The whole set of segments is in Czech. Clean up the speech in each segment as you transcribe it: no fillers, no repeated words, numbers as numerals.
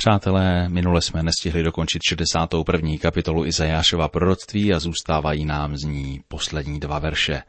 Přátelé, minule jsme nestihli dokončit 61. kapitolu Izajášova proroctví a zůstávají nám z ní poslední 2 verše.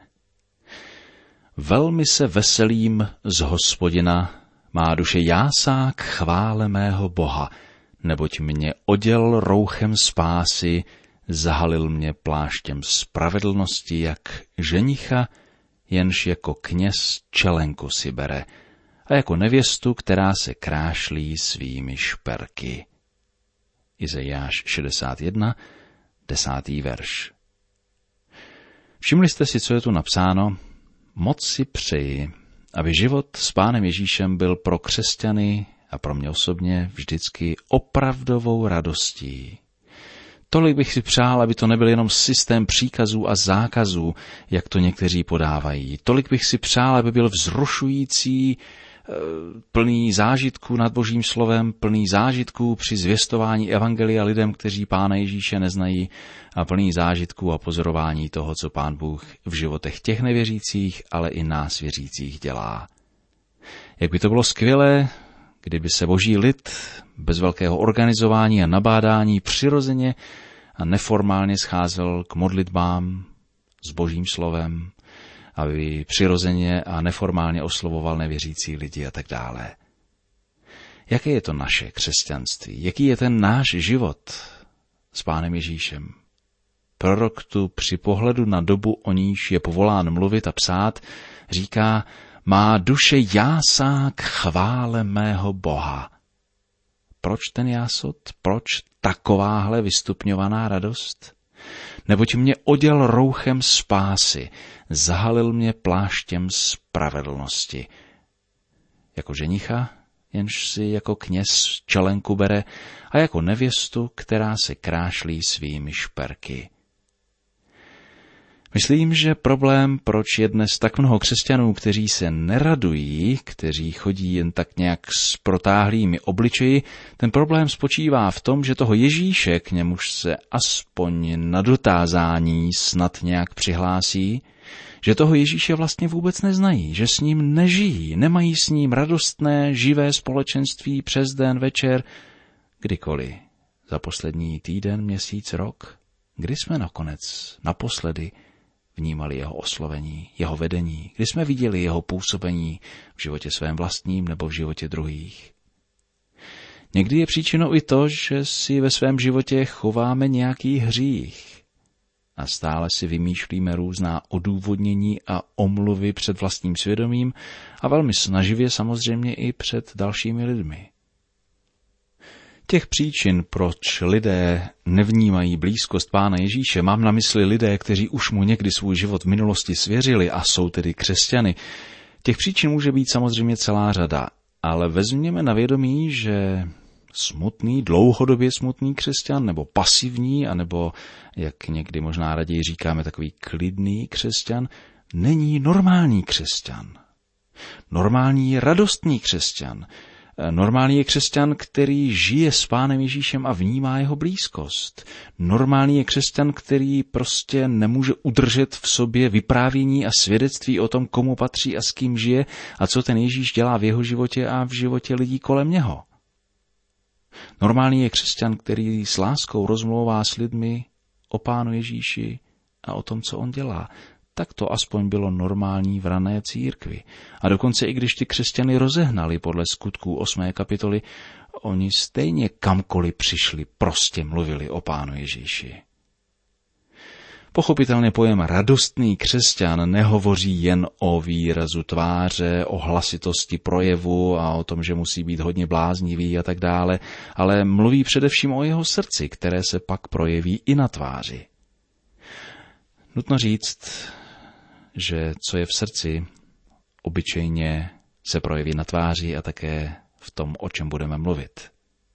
Velmi se veselím z Hospodina, má duše jásá k chvále mého Boha, neboť mě oděl rouchem spásy, zahalil mě pláštěm spravedlnosti jak ženicha, jenž jako kněz čelenku si bere, a jako nevěstu, která se krášlí svými šperky. Izajáš 61, 10. verš. Všimli jste si, co je tu napsáno? Moc si přeji, aby život s Pánem Ježíšem byl pro křesťany a pro mě osobně vždycky opravdovou radostí. Tolik bych si přál, aby to nebyl jenom systém příkazů a zákazů, jak to někteří podávají. Tolik bych si přál, aby byl vzrušující, plný zážitků nad Božím slovem, plný zážitků při zvěstování evangelia lidem, kteří Pána Ježíše neznají, a plný zážitků a pozorování toho, co Pán Bůh v životech těch nevěřících, ale i nás věřících dělá. Jak by to bylo skvělé, kdyby se Boží lid bez velkého organizování a nabádání přirozeně a neformálně scházel k modlitbám s Božím slovem, aby přirozeně a neformálně oslovoval nevěřící lidi a tak dále. Jaké je to naše křesťanství? Jaký je ten náš život s Pánem Ježíšem? Prorok tu při pohledu na dobu, o níž je povolán mluvit a psát, říká: má duše jásá k chvále mého Boha. Proč ten jásot? Proč takováhle vystupňovaná radost? Neboť mě oděl rouchem spásy, zahalil mě pláštěm spravedlnosti. Jako ženicha, jenž si jako kněz čelenku bere, a jako nevěstu, která se krášlí svými šperky. Myslím, že problém, proč je dnes tak mnoho křesťanů, kteří se neradují, kteří chodí jen tak nějak s protáhlými obličeji, ten problém spočívá v tom, že toho Ježíše, k němuž se aspoň na dotázání snad nějak přihlásí, že toho Ježíše vlastně vůbec neznají, že s ním nežijí, nemají s ním radostné, živé společenství přes den, večer, kdykoliv. Za poslední týden, měsíc, rok, kdy jsme naposledy vnímali jeho oslovení, jeho vedení, kdy jsme viděli jeho působení v životě svém vlastním nebo v životě druhých. Někdy je příčinou i to, že si ve svém životě chováme nějaký hřích a stále si vymýšlíme různá odůvodnění a omluvy před vlastním svědomím a velmi snaživě samozřejmě i před dalšími lidmi. Těch příčin, proč lidé nevnímají blízkost Pána Ježíše, mám na mysli lidé, kteří už mu někdy svůj život v minulosti svěřili a jsou tedy křesťany. Těch příčin může být samozřejmě celá řada, ale vezměme na vědomí, že smutný, dlouhodobě smutný křesťan, nebo pasivní, anebo, jak někdy možná raději říkáme, takový klidný křesťan, není normální křesťan. Normální je radostný křesťan. Normální je křesťan, který žije s Pánem Ježíšem a vnímá jeho blízkost. Normální je křesťan, který prostě nemůže udržet v sobě vyprávění a svědectví o tom, komu patří a s kým žije a co ten Ježíš dělá v jeho životě a v životě lidí kolem něho. Normální je křesťan, který s láskou rozmlouvá s lidmi o Pánu Ježíši a o tom, co on dělá. Tak to aspoň bylo normální v rané církvi. A dokonce i když ty křesťany rozehnali podle Skutků 8. kapitoly, oni stejně kamkoliv přišli, prostě mluvili o Pánu Ježíši. Pochopitelně pojem radostný křesťan nehovoří jen o výrazu tváře, o hlasitosti projevu a o tom, že musí být hodně bláznivý a tak dále, ale mluví především o jeho srdci, které se pak projeví i na tváři. Nutno říct, že co je v srdci, obyčejně se projeví na tváři a také v tom, o čem budeme mluvit.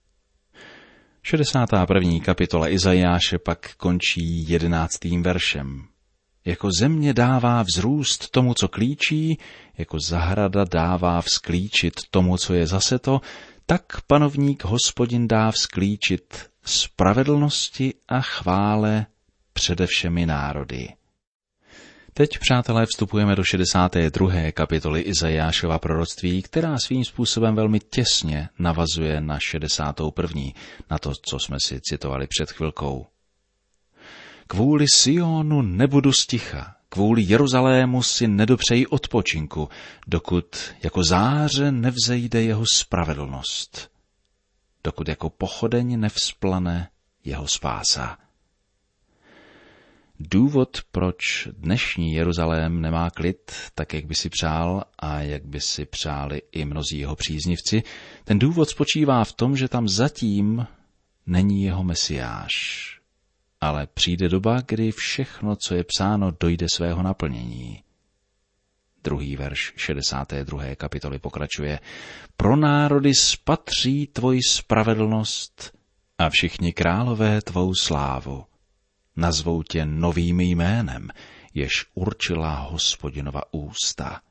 61. kapitola Izajáše pak končí 11. veršem. Jako země dává vzrůst tomu, co klíčí, jako zahrada dává vzklíčit tomu, co je zaseto, tak panovník Hospodin dá vzklíčit spravedlnosti a chvále přede všemi národy. Teď, přátelé, vstupujeme do 62. kapitoly Izajášova proroctví, která svým způsobem velmi těsně navazuje na 61. na to, co jsme si citovali před chvilkou. Kvůli Sionu nebudu sticha, kvůli Jeruzalému si nedopřeji odpočinku, dokud jako záře nevzejde jeho spravedlnost, dokud jako pochodeň nevzplane jeho spása. Důvod, proč dnešní Jeruzalém nemá klid, tak jak by si přál a jak by si přáli i mnozí jeho příznivci, ten důvod spočívá v tom, že tam zatím není jeho Mesiáš. Ale přijde doba, kdy všechno, co je psáno, dojde svého naplnění. 2. verš 62. kapitoly pokračuje. Pro národy spatří tvoji spravedlnost a všichni králové tvou slávu. Nazvou tě novým jménem, jež určila Hospodinova ústa.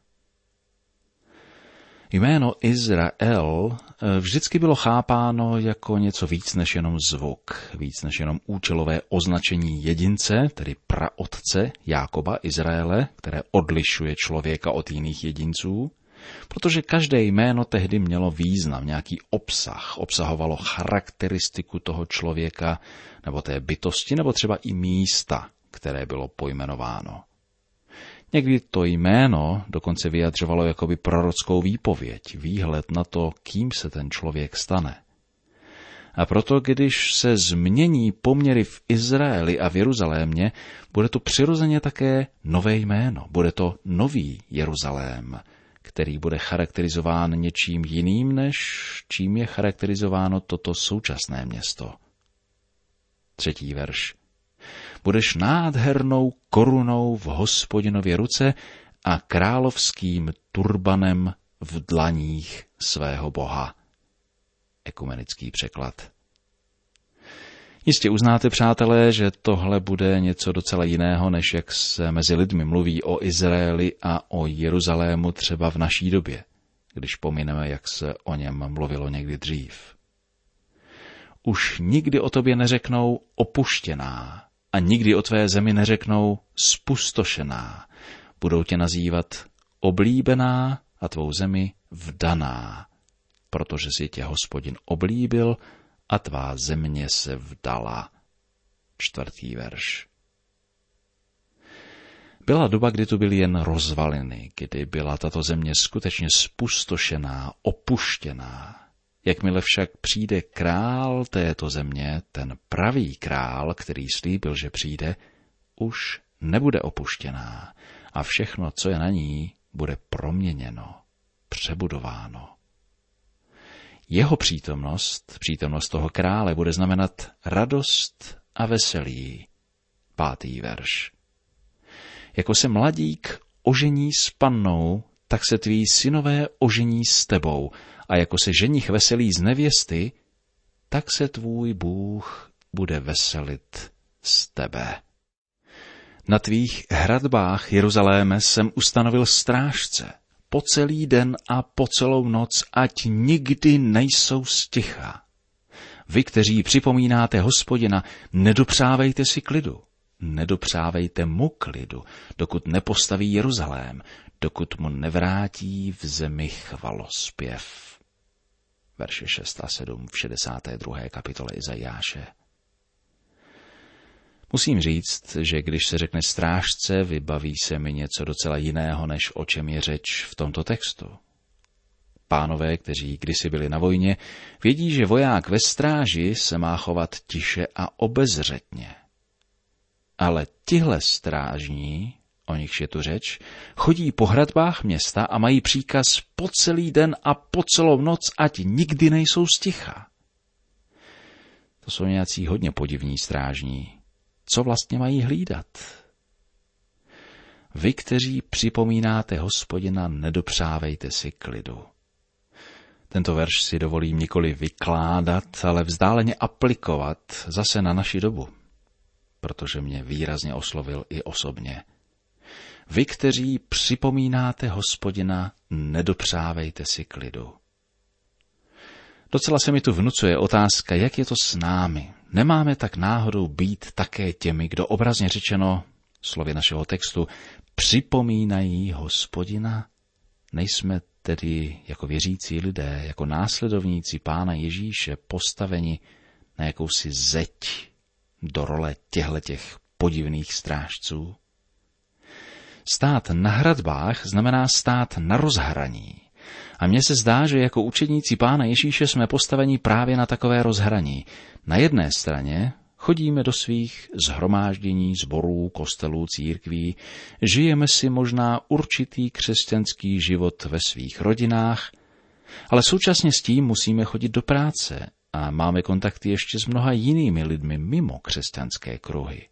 Jméno Izrael vždycky bylo chápáno jako něco víc než jenom zvuk, víc než jenom účelové označení jedince, tedy praotce Jákoba Izraele, které odlišuje člověka od jiných jedinců, protože každé jméno tehdy mělo význam, nějaký obsah, obsahovalo charakteristiku toho člověka nebo té bytosti, nebo třeba i místa, které bylo pojmenováno. Někdy to jméno dokonce vyjadřovalo jakoby prorockou výpověď, výhled na to, kým se ten člověk stane. A proto, když se změní poměry v Izraeli a v Jeruzalémě, bude to přirozeně také nové jméno, bude to nový Jeruzalém, který bude charakterizován něčím jiným, než čím je charakterizováno toto současné město. 3. verš. Budeš nádhernou korunou v Hospodinově ruce a královským turbanem v dlaních svého Boha. Ekumenický překlad. Jistě uznáte, přátelé, že tohle bude něco docela jiného, než jak se mezi lidmi mluví o Izraeli a o Jeruzalému třeba v naší době, když pomineme, jak se o něm mluvilo někdy dřív. Už nikdy o tobě neřeknou opuštěná a nikdy o tvé zemi neřeknou spustošená. Budou tě nazývat oblíbená a tvou zemi vdaná, protože si tě Hospodin oblíbil a tvá země se vdala. 4. verš. Byla doba, kdy tu byly jen rozvaliny, kdy byla tato země skutečně spustošená, opuštěná. Jakmile však přijde král této země, ten pravý král, který slíbil, že přijde, už nebude opuštěná a všechno, co je na ní, bude proměněno, přebudováno. Jeho přítomnost toho krále, bude znamenat radost a veselí. 5. verš. Jako se mladík ožení s pannou, tak se tví synové ožení s tebou, a jako se ženich veselí z nevěsty, tak se tvůj Bůh bude veselit z tebe. Na tvých hradbách, Jeruzaléme, jsem ustanovil strážce, po celý den a po celou noc, ať nikdy nejsou sticha. Vy, kteří připomínáte Hospodina, nedopřávejte si klidu, nedopřávejte mu klidu, dokud nepostaví Jeruzalém, dokud mu nevrátí v zemi chvalospěv. Verše 6 a 7 v 62. kapitole Izajáše. Musím říct, že když se řekne strážce, vybaví se mi něco docela jiného, než o čem je řeč v tomto textu. Pánové, kteří kdysi byli na vojně, vědí, že voják ve stráži se má chovat tiše a obezřetně. Ale tihle strážní, o nichž je tu řeč, chodí po hradbách města a mají příkaz po celý den a po celou noc, ať nikdy nejsou sticha. To jsou nějací hodně podivní strážní. Co vlastně mají hlídat? Vy, kteří připomínáte Hospodina, nedopřávejte si klidu. Tento verš si dovolím nikoli vykládat, ale vzdáleně aplikovat zase na naši dobu, protože mě výrazně oslovil i osobně. Vy, kteří připomínáte Hospodina, nedopřávejte si klidu. Docela se mi tu vnucuje otázka, jak je to s námi. Nemáme tak náhodou být také těmi, kdo obrazně řečeno, slovy našeho textu, připomínají Hospodina? Nejsme tedy jako věřící lidé, jako následovníci Pána Ježíše postaveni na jakousi zeď do role těchto podivných strážců? Stát na hradbách znamená stát na rozhraní. A mně se zdá, že jako učedníci Pána Ježíše jsme postaveni právě na takové rozhraní. Na jedné straně chodíme do svých shromáždění, sborů, kostelů, církví, žijeme si možná určitý křesťanský život ve svých rodinách, ale současně s tím musíme chodit do práce a máme kontakty ještě s mnoha jinými lidmi mimo křesťanské kruhy.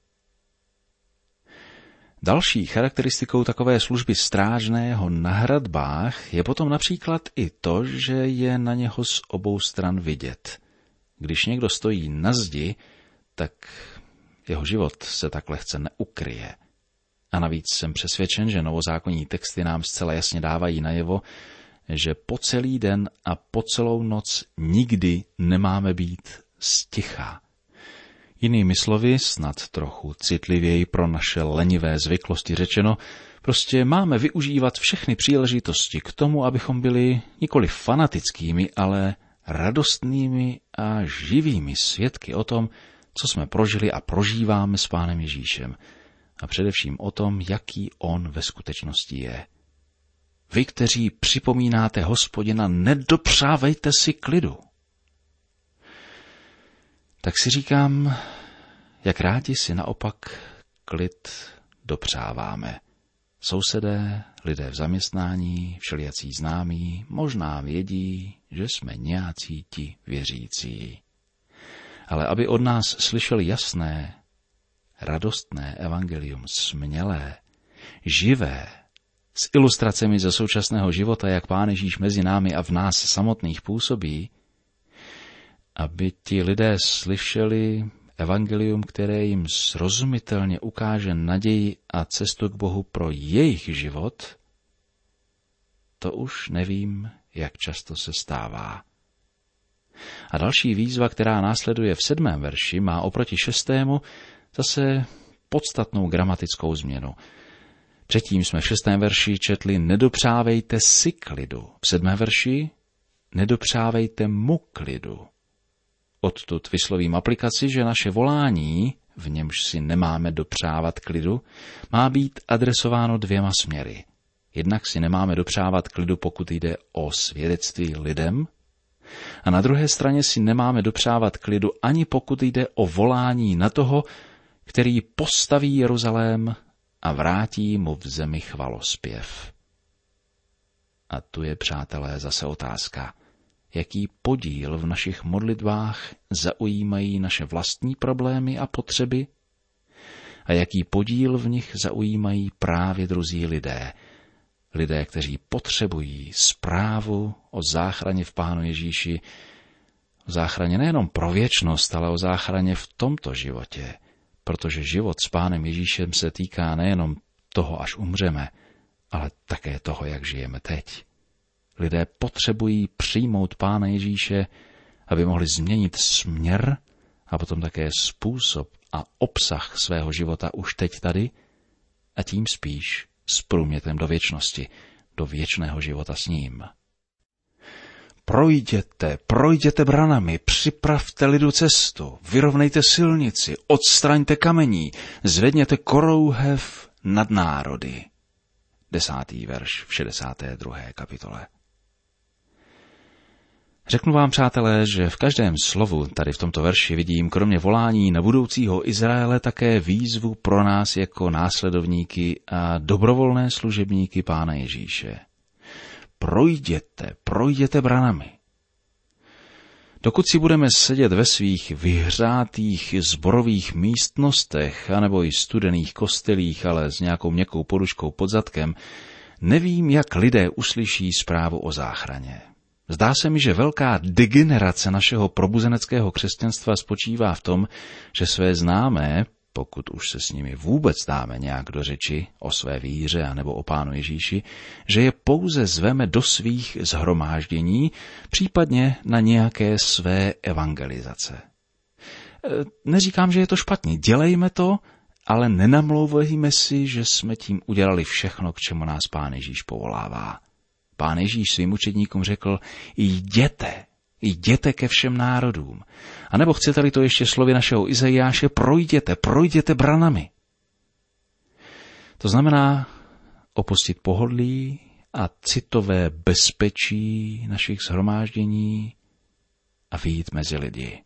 Další charakteristikou takové služby strážného na hradbách je potom například i to, že je na něho z obou stran vidět. Když někdo stojí na zdi, tak jeho život se tak lehce neukryje. A navíc jsem přesvědčen, že novozákonní texty nám zcela jasně dávají najevo, že po celý den a po celou noc nikdy nemáme být sticha. Jinými slovy, snad trochu citlivěji pro naše lenivé zvyklosti řečeno, prostě máme využívat všechny příležitosti k tomu, abychom byli nikoli fanatickými, ale radostnými a živými svědky o tom, co jsme prožili a prožíváme s Pánem Ježíšem. A především o tom, jaký on ve skutečnosti je. Vy, kteří připomínáte Hospodina, nedopřávejte si klidu. Tak si říkám, jak rádi si naopak klid dopřáváme. Sousedé, lidé v zaměstnání, všelijací známí možná vědí, že jsme nějací ti věřící. Ale aby od nás slyšeli jasné, radostné evangelium, smělé, živé, s ilustracemi ze současného života, jak Pán Ježíš mezi námi a v nás samotných působí, aby ti lidé slyšeli evangelium, které jim srozumitelně ukáže naději a cestu k Bohu pro jejich život, to už nevím, jak často se stává. A další výzva, která následuje v 7. verši, má oproti 6. zase podstatnou gramatickou změnu. Předtím jsme v 6. verši četli nedopřávejte si klidu. V 7. verši nedopřávejte mu klidu. Odtud vyslovím aplikaci, že naše volání, v němž si nemáme dopřávat klidu, má být adresováno dvěma směry. Jednak si nemáme dopřávat klidu, pokud jde o svědectví lidem, a na druhé straně si nemáme dopřávat klidu ani pokud jde o volání na toho, který postaví Jeruzalém a vrátí mu v zemi chvalospěv. A tu je, přátelé, zase otázka. Jaký podíl v našich modlitbách zaujímají naše vlastní problémy a potřeby? A jaký podíl v nich zaujímají právě druzí lidé? Lidé, kteří potřebují zprávu o záchraně v Pánu Ježíši, o záchraně nejenom pro věčnost, ale o záchraně v tomto životě. Protože život s Pánem Ježíšem se týká nejenom toho, až umřeme, ale také toho, jak žijeme teď. Lidé potřebují přijmout Pána Ježíše, aby mohli změnit směr a potom také způsob a obsah svého života už teď tady a tím spíš s průmětem do věčnosti, do věčného života s ním. Projděte branami, připravte lidu cestu, vyrovnejte silnici, odstraňte kamení, zvedněte korouhev nad národy. 10. verš v 62. kapitole. Řeknu vám, přátelé, že v každém slovu tady v tomto verši vidím kromě volání na budoucího Izraele také výzvu pro nás jako následovníky a dobrovolné služebníky Pána Ježíše. Projděte branami. Dokud si budeme sedět ve svých vyhřátých zborových místnostech anebo i studených kostelích, ale s nějakou měkkou poduškou pod zadkem, nevím, jak lidé uslyší zprávu o záchraně. Zdá se mi, že velká degenerace našeho probuzeneckého křesťanstva spočívá v tom, že své známé, pokud už se s nimi vůbec dáme nějak do řeči o své víře anebo o Pánu Ježíši, že je pouze zveme do svých shromáždění, případně na nějaké své evangelizace. Neříkám, že je to špatně, dělejme to, ale nenamlouvejme si, že jsme tím udělali všechno, k čemu nás Pán Ježíš povolává. Pán Ježíš svým učedníkům řekl, jděte ke všem národům. A nebo chcete-li to ještě slovy našeho Izajáše, projděte branami. To znamená opustit pohodlí a citové bezpečí našich shromáždění a vyjít mezi lidi.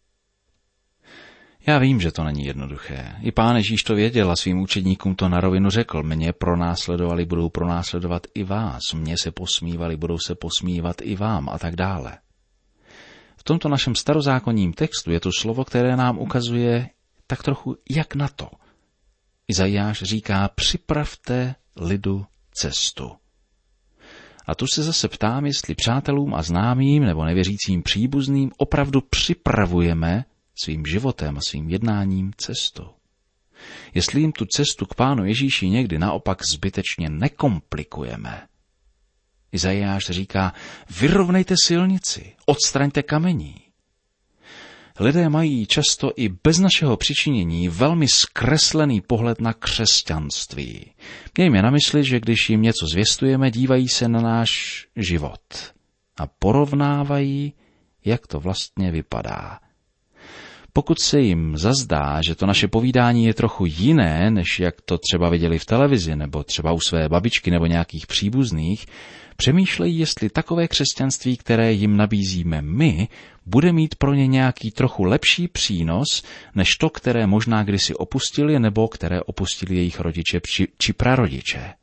Já vím, že to není jednoduché. I Pán Ježíš to věděl a svým učedníkům to na rovinu řekl. Mě pronásledovali, budou pronásledovat i vás. Mě se posmívali, budou se posmívat i vám a tak dále. V tomto našem starozákonním textu je to slovo, které nám ukazuje tak trochu jak na to. Izajáš říká, připravte lidu cestu. A tu se zase ptám, jestli přátelům a známým nebo nevěřícím příbuzným opravdu připravujeme svým životem a svým jednáním cestu. Jestli jim tu cestu k Pánu Ježíši někdy naopak zbytečně nekomplikujeme. Izajáš říká, vyrovnejte silnici, odstraňte kamení. Lidé mají často i bez našeho přičinění velmi zkreslený pohled na křesťanství. Mějme na mysli, že když jim něco zvěstujeme, dívají se na náš život a porovnávají, jak to vlastně vypadá. Pokud se jim zazdá, že to naše povídání je trochu jiné, než jak to třeba viděli v televizi, nebo třeba u své babičky nebo nějakých příbuzných, přemýšlejí, jestli takové křesťanství, které jim nabízíme my, bude mít pro ně nějaký trochu lepší přínos, než to, které možná kdysi opustili, nebo které opustili jejich rodiče či prarodiče.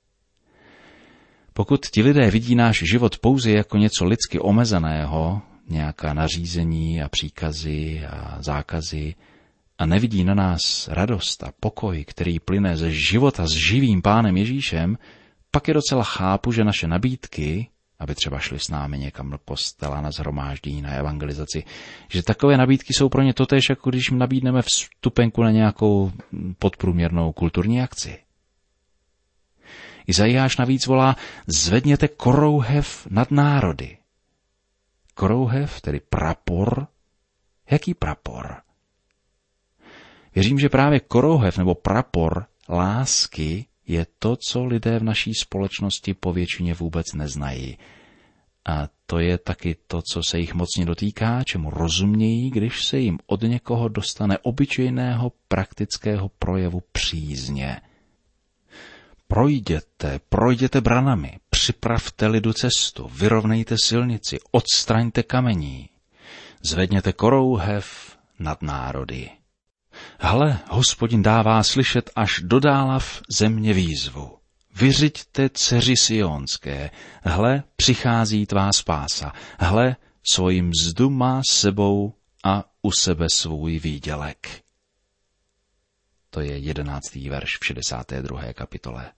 Pokud ti lidé vidí náš život pouze jako něco lidsky omezeného, nějaká nařízení a příkazy a zákazy a nevidí na nás radost a pokoj, který plyne ze života s živým Pánem Ježíšem, pak je docela chápu, že naše nabídky, aby třeba šli s námi někam do kostela na shromáždění, na evangelizaci, že takové nabídky jsou pro ně totéž, jako když jim nabídneme vstupenku na nějakou podprůměrnou kulturní akci. Izajáš navíc volá, zvedněte korouhev nad národy. Korouhev, tedy prapor. Jaký prapor? Věřím, že právě korouhev nebo prapor lásky je to, co lidé v naší společnosti povětšině vůbec neznají. A to je taky to, co se jich mocně dotýká, čemu rozumějí, když se jim od někoho dostane obyčejného praktického projevu přízně. Projděte branami, připravte lidu cestu, vyrovnejte silnici, odstraňte kamení, zvedněte korouhev nad národy. Hle, Hospodin dává slyšet až do dálav země výzvu. Vyřiďte, dceři sionské, hle, přichází tvá spása, hle, svoji mzdu má s sebou a u sebe svůj výdělek. To je 11. verš v 62. kapitole.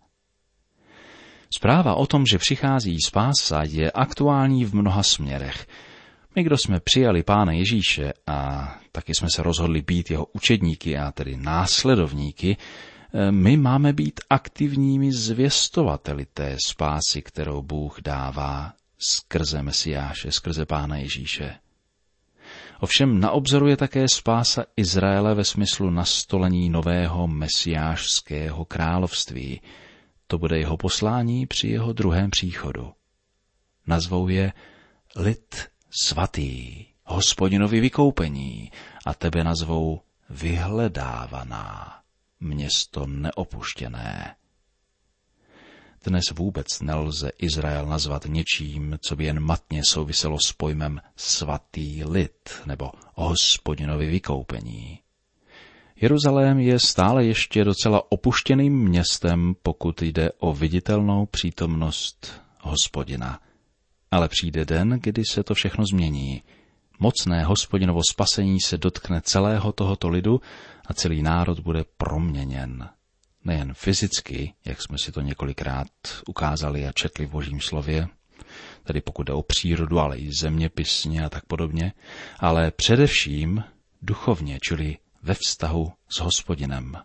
Zpráva o tom, že přichází spása, je aktuální v mnoha směrech. My, kdo jsme přijali Pána Ježíše a taky jsme se rozhodli být jeho učedníky a tedy následovníky, my máme být aktivními zvěstovateli té spásy, kterou Bůh dává skrze Mesiáše, skrze Pána Ježíše. Ovšem na obzoru je také spása Izraele ve smyslu nastolení nového mesiášského království. To bude jeho poslání při jeho druhém příchodu. Nazvou je lid svatý, Hospodinovi vykoupení, a tebe nazvou vyhledávaná, město neopuštěné. Dnes vůbec nelze Izrael nazvat něčím, co by jen matně souviselo s pojmem svatý lid nebo Hospodinovi vykoupení. Jeruzalém je stále ještě docela opuštěným městem, pokud jde o viditelnou přítomnost Hospodina. Ale přijde den, kdy se to všechno změní. Mocné Hospodinovo spasení se dotkne celého tohoto lidu a celý národ bude proměněn. Nejen fyzicky, jak jsme si to několikrát ukázali a četli v Božím slově, tedy pokud jde o přírodu, ale i zeměpisně a tak podobně, ale především duchovně, čili ve vztahu s Hospodinem.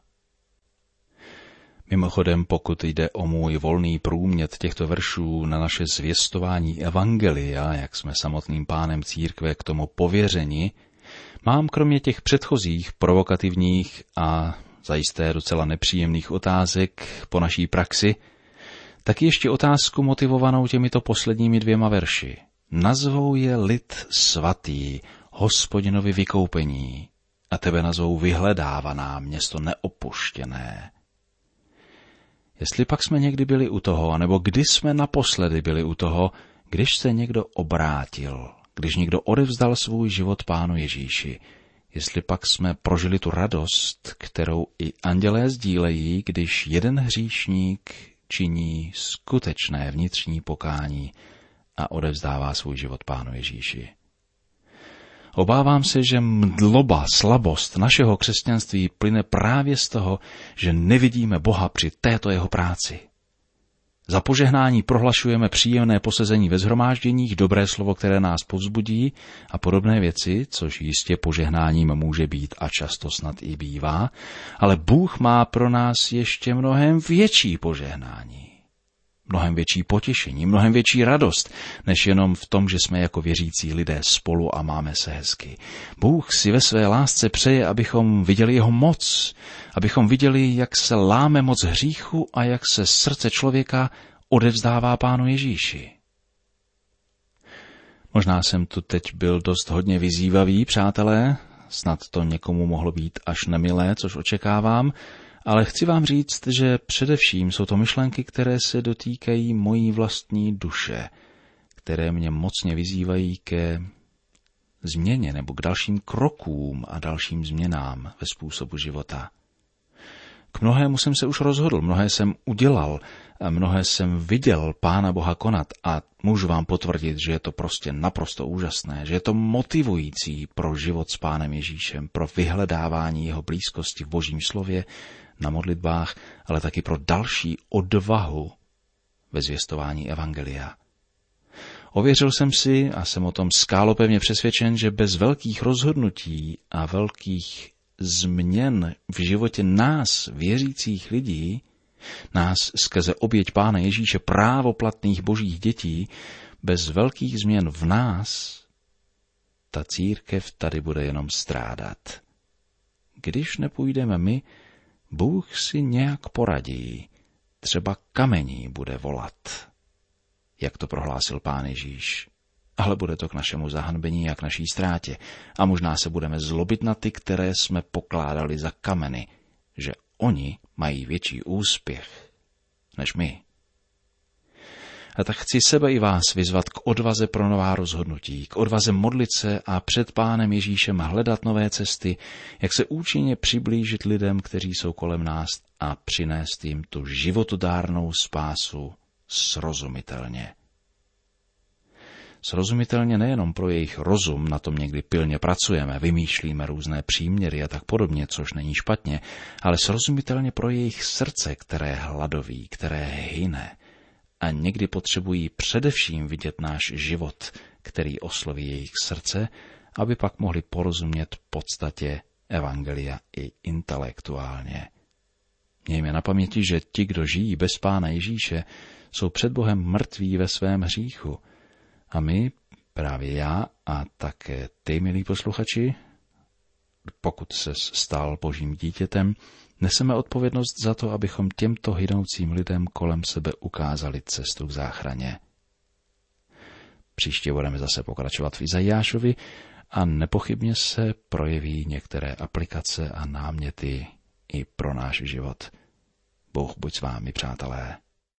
Mimochodem, pokud jde o můj volný průmět těchto veršů na naše zvěstování evangelia, jak jsme samotným pánem církve k tomu pověřeni, mám kromě těch předchozích provokativních a zajisté docela nepříjemných otázek po naší praxi, tak ještě otázku motivovanou těmito posledními 2 verši. Nazvou je lid svatý, Hospodinovi vykoupení, a tebe nazvou vyhledávaná, město neopuštěné. Jestli pak jsme někdy byli u toho, anebo kdy jsme naposledy byli u toho, když se někdo obrátil, když někdo odevzdal svůj život Pánu Ježíši, jestli pak jsme prožili tu radost, kterou i andělé sdílejí, když jeden hříšník činí skutečné vnitřní pokání a odevzdává svůj život Pánu Ježíši. Obávám se, že mdloba, slabost našeho křesťanství plyne právě z toho, že nevidíme Boha při této jeho práci. Za požehnání prohlašujeme příjemné posezení ve shromážděních, dobré slovo, které nás povzbudí a podobné věci, což jistě požehnáním může být a často snad i bývá, ale Bůh má pro nás ještě mnohem větší požehnání. Mnohem větší potěšení, mnohem větší radost, než jenom v tom, že jsme jako věřící lidé spolu a máme se hezky. Bůh si ve své lásce přeje, abychom viděli jeho moc, abychom viděli, jak se láme moc hříchu a jak se srdce člověka odevzdává Pánu Ježíši. Možná jsem tu teď byl dost hodně vyzývavý, přátelé, snad to někomu mohlo být až nemilé, což očekávám, ale chci vám říct, že především jsou to myšlenky, které se dotýkají mojí vlastní duše, které mě mocně vyzývají ke změně nebo k dalším krokům a dalším změnám ve způsobu života. K mnohému jsem se už rozhodl, mnohé jsem udělal, a mnohé jsem viděl Pána Boha konat a můžu vám potvrdit, že je to prostě naprosto úžasné, že je to motivující pro život s Pánem Ježíšem, pro vyhledávání jeho blízkosti v Božím slově, na modlitbách, ale taky pro další odvahu ve zvěstování evangelia. Ověřil jsem si a jsem o tom skálopevně přesvědčen, že bez velkých rozhodnutí a velkých změn v životě nás, věřících lidí, nás skrze oběť Pána Ježíše právoplatných božích dětí, bez velkých změn v nás, ta církev tady bude jenom strádat. Když nepůjdeme my, Bůh si nějak poradí, třeba kamení bude volat, jak to prohlásil Pán Ježíš. Ale bude to k našemu zahanbení a k naší ztrátě. A možná se budeme zlobit na ty, které jsme pokládali za kameny, že oni mají větší úspěch než my. A tak chci sebe i vás vyzvat k odvaze pro nová rozhodnutí, k odvaze modlit se a před Pánem Ježíšem hledat nové cesty, jak se účinně přiblížit lidem, kteří jsou kolem nás a přinést jim tu životodárnou spásu srozumitelně. Srozumitelně nejenom pro jejich rozum, na tom někdy pilně pracujeme, vymýšlíme různé příměry a tak podobně, což není špatně, ale srozumitelně pro jejich srdce, které hladoví, které hyne. A někdy potřebují především vidět náš život, který osloví jejich srdce, aby pak mohli porozumět podstatě evangelia i intelektuálně. Mějme na paměti, že ti, kdo žijí bez Pána Ježíše, jsou před Bohem mrtví ve svém hříchu. A my, právě já a také ty, milí posluchači, pokud ses stal Božím dítětem, neseme odpovědnost za to, abychom těmto hynoucím lidem kolem sebe ukázali cestu k záchraně. Příště budeme zase pokračovat v Izajášovi a nepochybně se projeví některé aplikace a náměty i pro náš život. Bůh buď s vámi, přátelé.